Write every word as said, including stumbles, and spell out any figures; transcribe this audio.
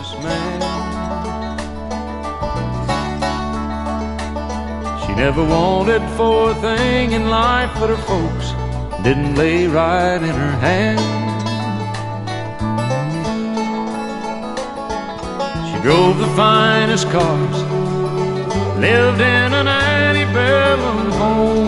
man. She never wanted for a thing in life, but her folks didn't lay right in her hand. She drove the finest cars, lived in an antebellum home,